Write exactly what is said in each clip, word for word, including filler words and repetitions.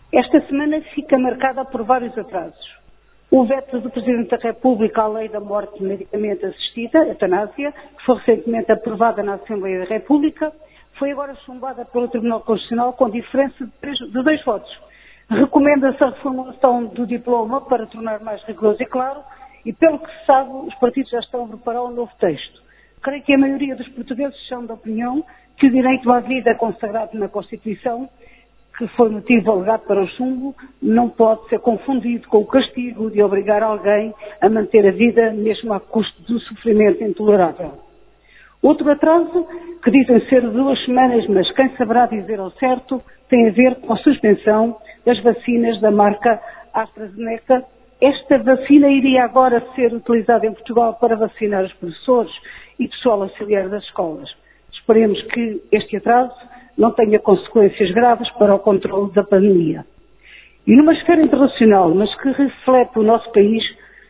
Esta semana fica marcada por vários atrasos. O veto do Presidente da República à lei da morte medicamente assistida, a eutanásia, que foi recentemente aprovada na Assembleia da República, foi agora chumbada pelo Tribunal Constitucional com diferença de, três, de dois votos. Recomenda-se a reformulação do diploma para tornar mais rigoroso e claro, e pelo que se sabe, os partidos já estão a preparar um novo texto. Creio que a maioria dos portugueses são da opinião que o direito à vida consagrado na Constituição, que foi motivo alegado para o chumbo, não pode ser confundido com o castigo de obrigar alguém a manter a vida, mesmo a custo do sofrimento intolerável. Outro atraso, que dizem ser duas semanas, mas quem saberá dizer ao certo, tem a ver com a suspensão das vacinas da marca AstraZeneca. Esta vacina iria agora ser utilizada em Portugal para vacinar os professores e pessoal auxiliar das escolas. Esperemos que este atraso não tenha consequências graves para o controle da pandemia. E numa esfera internacional, mas que reflete o nosso país,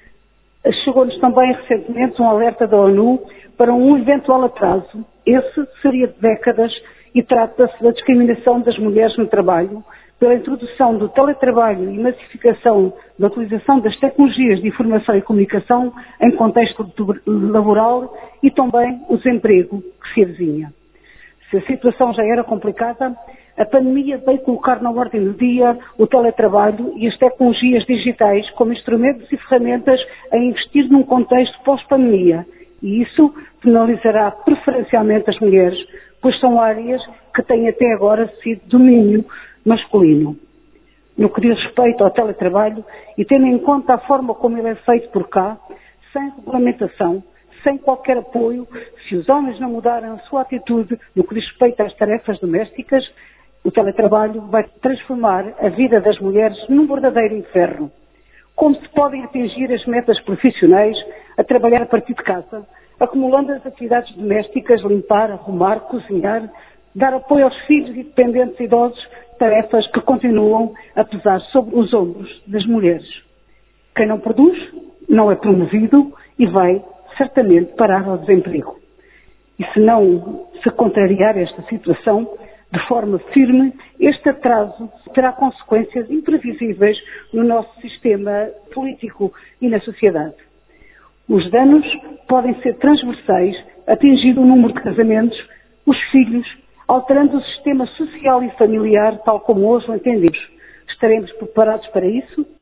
chegou-nos também recentemente um alerta da ONU para um eventual atraso. Esse seria de décadas e trata-se da discriminação das mulheres no trabalho, pela introdução do teletrabalho e massificação da utilização das tecnologias de informação e comunicação em contexto laboral e também o desemprego que se avizinha. Se a situação já era complicada, a pandemia veio colocar na ordem do dia o teletrabalho e as tecnologias digitais como instrumentos e ferramentas a investir num contexto pós-pandemia. E isso penalizará preferencialmente as mulheres, pois são áreas que têm até agora sido domínio masculino. No que diz respeito ao teletrabalho, e tendo em conta a forma como ele é feito por cá, sem regulamentação, sem qualquer apoio, se os homens não mudarem a sua atitude no que diz respeito às tarefas domésticas, o teletrabalho vai transformar a vida das mulheres num verdadeiro inferno. Como se podem atingir as metas profissionais a trabalhar a partir de casa, acumulando as atividades domésticas, limpar, arrumar, cozinhar, dar apoio aos filhos e dependentes idosos, tarefas que continuam a pesar sobre os ombros das mulheres. Quem não produz não é promovido e vai certamente parar ao desemprego. E se não se contrariar esta situação de forma firme, este atraso terá consequências imprevisíveis no nosso sistema político e na sociedade. Os danos podem ser transversais, atingindo o número de casamentos, os filhos, alterando o sistema social e familiar tal como hoje o entendemos. Estaremos preparados para isso?